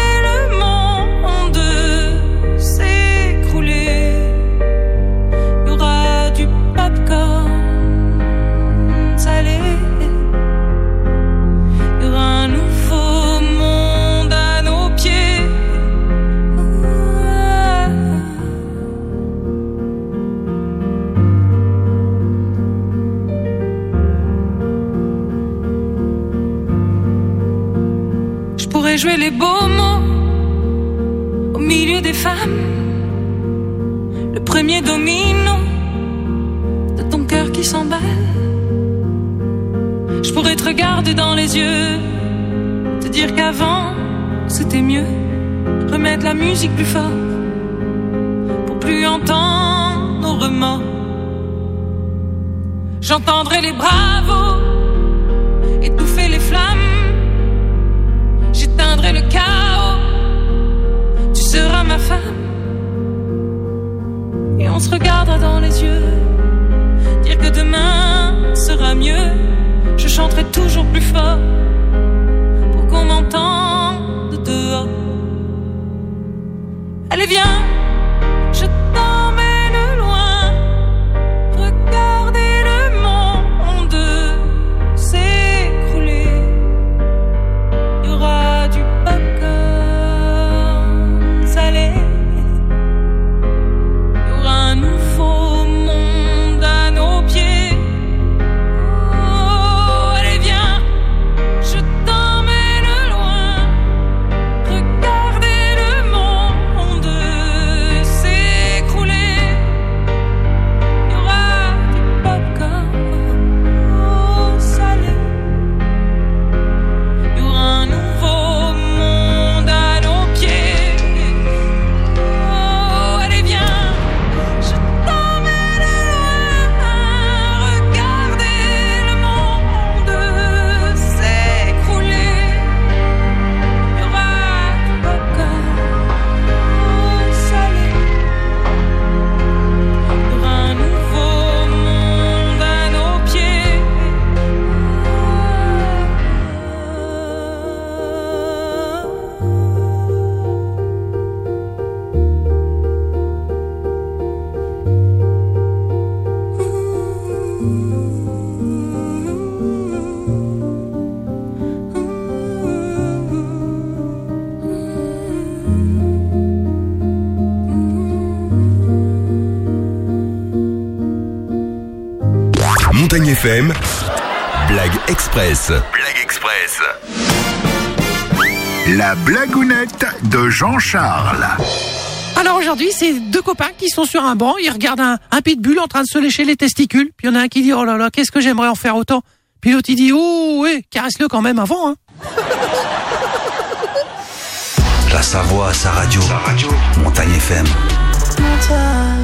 jouer les beaux mots au milieu des femmes, le premier domino de ton cœur qui s'emballe. Je pourrais te regarder dans les yeux, te dire qu'avant c'était mieux, remettre la musique plus fort pour plus entendre nos remords. J'entendrai les bravos étouffer les flammes, j'éteindrai le chaos, tu seras ma femme. Et on se regardera dans les yeux, dire que demain sera mieux. Je chanterai toujours plus fort pour qu'on m'entende dehors. Allez viens, je t'emmène loin, regardez le monde s'écrouler. Il y aura du popcorn F M, Blague Express. Blague Express. La blagounette de Jean-Charles. Alors aujourd'hui, c'est deux copains qui sont sur un banc, ils regardent un, un pitbull en train de se lécher les testicules, puis il y en a un qui dit « Oh là là, qu'est-ce que j'aimerais en faire autant ?» Puis l'autre il dit « Oh, ouais, caresse-le quand même avant, hein !» La Savoie, sa radio. Sa radio. Montagne F M. Montagne.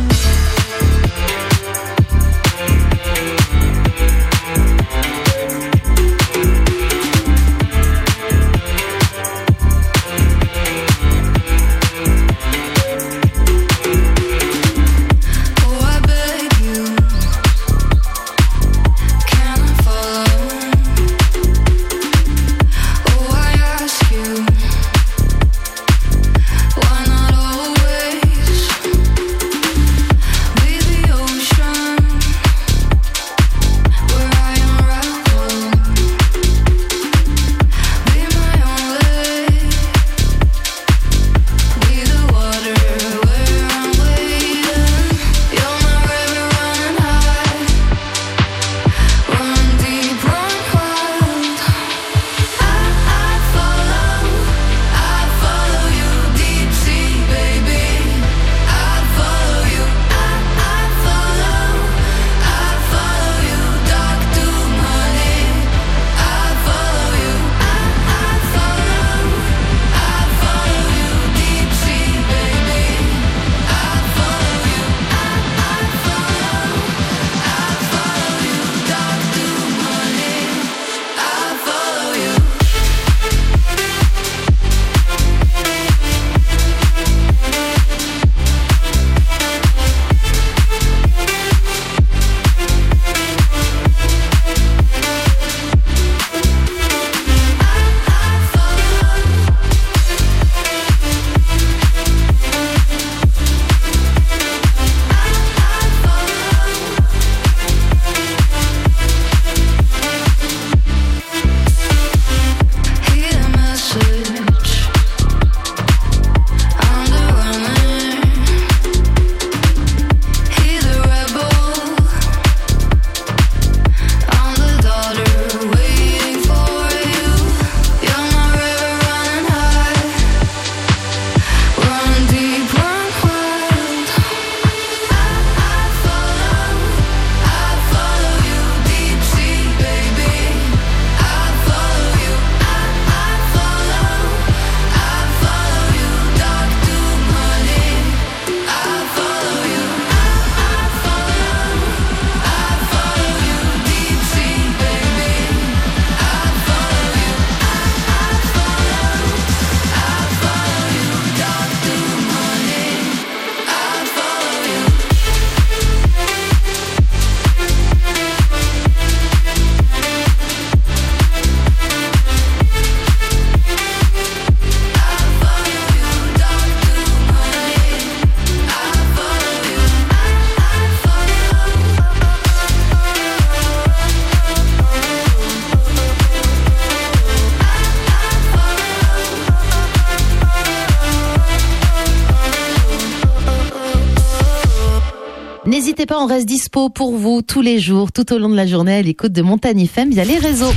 N'hésitez pas, on reste dispo pour vous tous les jours, tout au long de la journée à l'écoute de Montagne F M via les réseaux.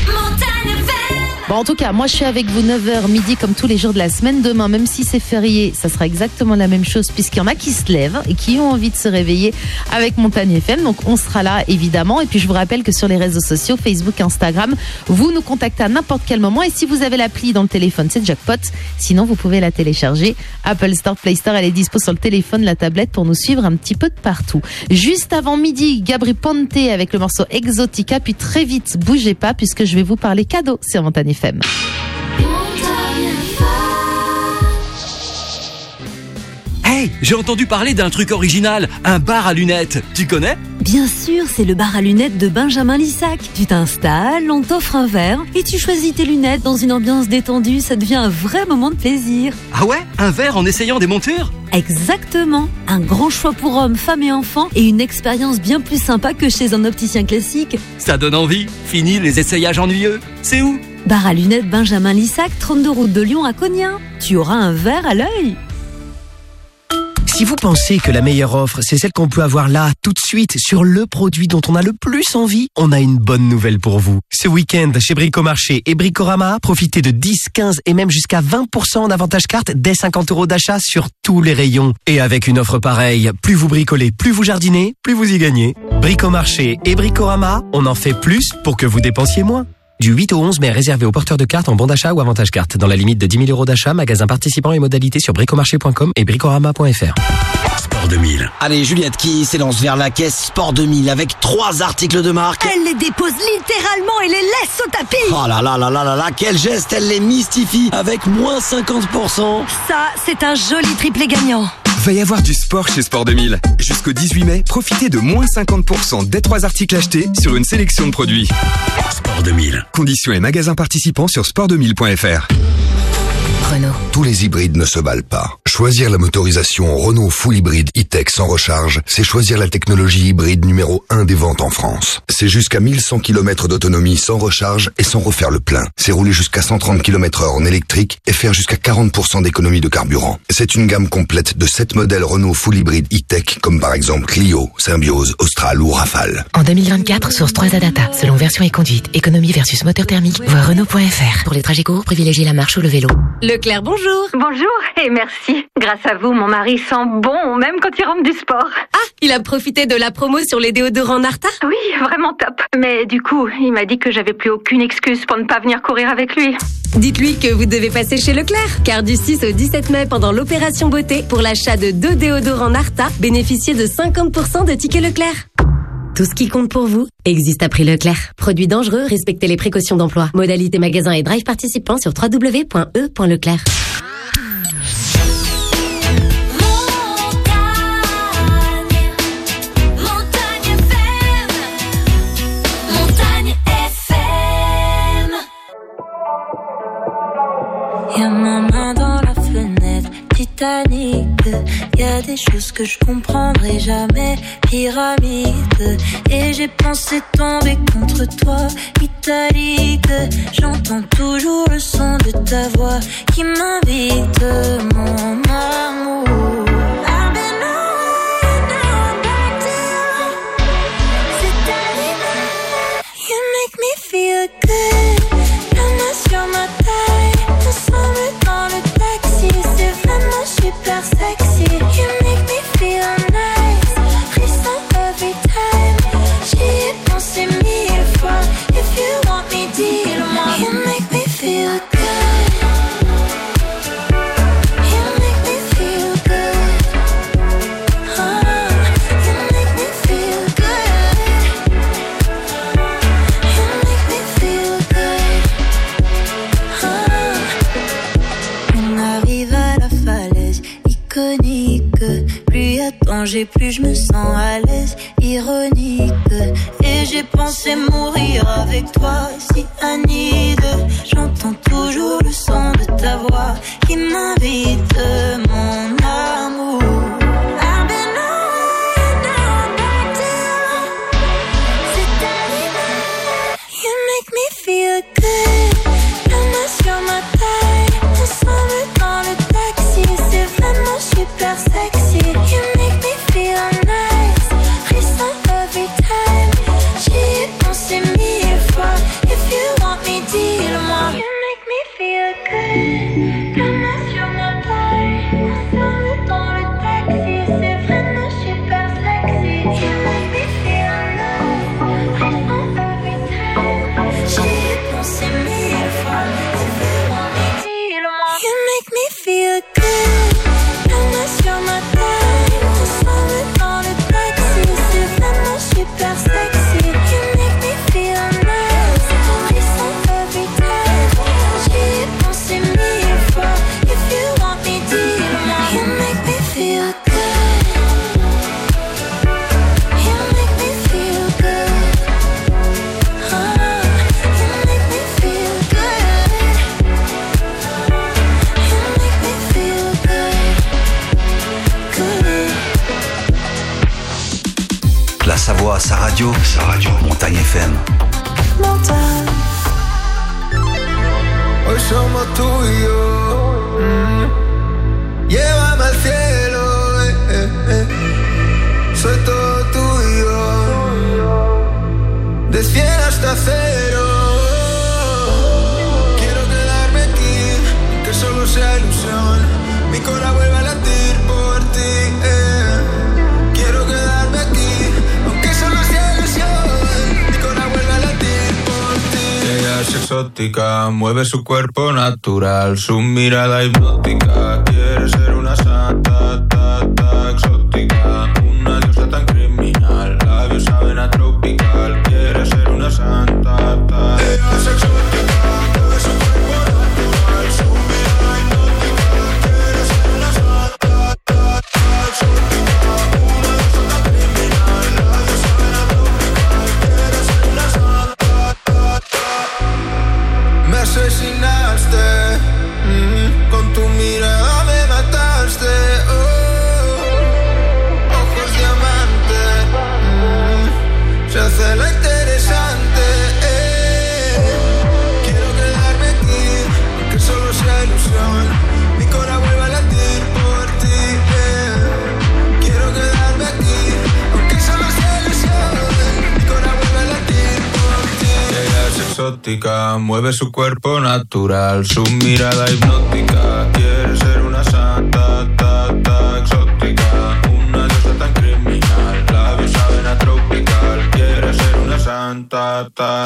Bon, en tout cas, moi je suis avec vous neuf heures midi comme tous les jours de la semaine. Demain, même si c'est férié, ça sera exactement la même chose puisqu'il y en a qui se lèvent et qui ont envie de se réveiller avec Montagne F M. Donc on sera là évidemment. Et puis je vous rappelle que sur les réseaux sociaux, Facebook, Instagram, vous nous contactez à n'importe quel moment. Et si vous avez l'appli dans le téléphone, c'est jackpot. Sinon, vous pouvez la télécharger. Apple Store, Play Store, elle est dispo sur le téléphone, la tablette pour nous suivre un petit peu de partout. Juste avant midi, Gabri Ponte avec le morceau Exotica. Puis très vite, bougez pas puisque je vais vous parler cadeau sur Montagne F M. Hey, j'ai entendu parler d'un truc original, un bar à lunettes. Tu connais ? Bien sûr, c'est le bar à lunettes de Benjamin Lissac. Tu t'installes, on t'offre un verre et tu choisis tes lunettes dans une ambiance détendue. Ça devient un vrai moment de plaisir. Ah ouais ? Un verre en essayant des montures ? Exactement. Un grand choix pour hommes, femmes et enfants et une expérience bien plus sympa que chez un opticien classique. Ça donne envie. Fini les essayages ennuyeux. C'est où ? Bar à lunettes Benjamin Lissac, trente-deux route de Lyon à Cognin. Tu auras un verre à l'œil. Si vous pensez que la meilleure offre, c'est celle qu'on peut avoir là, tout de suite, sur le produit dont on a le plus envie, on a une bonne nouvelle pour vous. Ce week-end, chez Bricomarché et Bricorama, profitez de dix, quinze et même jusqu'à vingt pour cent en avantage carte dès cinquante euros d'achat sur tous les rayons. Et avec une offre pareille, plus vous bricolez, plus vous jardinez, plus vous y gagnez. Bricomarché et Bricorama, on en fait plus pour que vous dépensiez moins. Du huit au onze mai, réservé aux porteurs de cartes en bon d'achat ou avantage carte. Dans la limite de dix mille euros d'achat, magasin participant et modalités sur bricomarché point com et bricorama point f r. Sport deux mille. Allez, Juliette qui s'élance vers la caisse Sport deux mille avec trois articles de marque. Elle les dépose littéralement et les laisse au tapis. Oh là là là là là là, quel geste, elle les mystifie avec moins cinquante pour cent. Ça, c'est un joli triplé gagnant. Va y avoir du sport chez Sport deux mille. Jusqu'au dix-huit mai, profitez de moins cinquante pour cent des trois articles achetés sur une sélection de produits. Sport deux mille. Conditions et magasins participants sur sport deux mille point f r. Renault. Tous les hybrides ne se valent pas. Choisir la motorisation Renault Full Hybride E-Tech sans recharge, c'est choisir la technologie hybride numéro un des ventes en France. C'est jusqu'à mille cent kilomètres d'autonomie sans recharge et sans refaire le plein. C'est rouler jusqu'à cent trente kilomètres heure en électrique et faire jusqu'à quarante pour cent d'économie de carburant. C'est une gamme complète de sept modèles Renault Full Hybride E-Tech, comme par exemple Clio, Symbiose, Austral ou Rafale. En deux mille vingt-quatre, source trois A Data. Selon version et conduite, économie versus moteur thermique, voir Renault point f r. Pour les trajets courts, privilégiez la marche ou le vélo. Leclerc, bonjour. Bonjour et merci. Grâce à vous, mon mari sent bon, même quand il rentre du sport. Ah, il a profité de la promo sur les déodorants Narta? Oui, vraiment top. Mais du coup, il m'a dit que j'avais plus aucune excuse pour ne pas venir courir avec lui. Dites-lui que vous devez passer chez Leclerc, car du six au dix-sept mai, pendant l'opération beauté, pour l'achat de deux déodorants Narta, bénéficiez de cinquante pour cent de tickets Leclerc. Tout ce qui compte pour vous existe à prix Leclerc. Produits dangereux, respectez les précautions d'emploi. Modalité magasin et drive participants sur w w w point e point leclerc. Y'a ma main dans la fenêtre, Titanic. Y'a des choses que je comprendrai jamais, pyramide. Et j'ai pensé tomber contre toi, italique. J'entends toujours le son de ta voix qui m'invite, mon amour. I've been away, now I'm back to you. C'est terminé. You make me feel good. La main sur ma taille, ensemble dans le taxi. C'est vraiment super sexy. You make me feel nice. Frisson every time. J'y ai pensé mille fois. If you want me, dis-le-moi. You make me feel good. You make me feel good. Oh, you make me feel good. You make me feel good. Oh. On arrive à la falaise iconique. Plus y a danger, plus je me sens à l'aise. Ironique. Et j'ai pensé mourir avec toi, si Anide. J'entends toujours le son de ta voix qui m'invite, mon amour. I've been away, now I'm back to you. C'est terminé. You make me feel good. La main sur ma taille, ensemble dans le taxi. C'est vraiment super sexy. You make me feel nice. Frisson every time. J'y ai pensé mille fois. If you want me, dis-le-moi. You make me feel good. La main sur ma taille, ensemble dans le taxi. C'est vraiment super sexy. You make me feel nice. Frisson every time. J'y ai pensé mille fois. If you want me, dis-le-moi. You make me feel good. La main sur ma taille, ensemble dans le taxi. C'est vraiment super sexy. You make me feel nice. Frisson every time. J'y ai pensé mille fois. If you want me, dis-le-moi. You make me feel good. You make me feel good. Oh, you make me feel good. You make me feel good. Good. La Savoie, sa radio, sa radio, Montagne F M. Montagne. Hoy somos tú y yo. Mm. Llévame al cielo, eh, exótica, mueve su cuerpo natural, su mirada hipnótica. Quiere ser una santa, ta, ta, exótica, una diosa tan criminal, labios saben a tropical. Quiere ser una santa, ta. Ella es exótica, mueve su cuerpo natural, su mirada hipnótica. Quiere ser una santa, ta, ta, exótica, una diosa tan criminal, labios saben a tropical. Quiere ser una santa, ta, ta. Me asesinaste, mm, con tu mirada me mataste, oh. Ojos diamante, mm, se hace la interesante, eh. Quiero quedarme aquí, aunque solo sea ilusión. Mi corazón vuelve a latir por ti, eh. Quiero quedarme aquí, aunque solo sea ilusión. Mi corazón vuelve a latir por ti. Ella es exótica, mueve su cuerpo natural, su mirada hipnótica. Quiere ser una santa, ta, ta, exótica, una diosa tan criminal, labios saben a tropical. Quiere ser una santa, ta,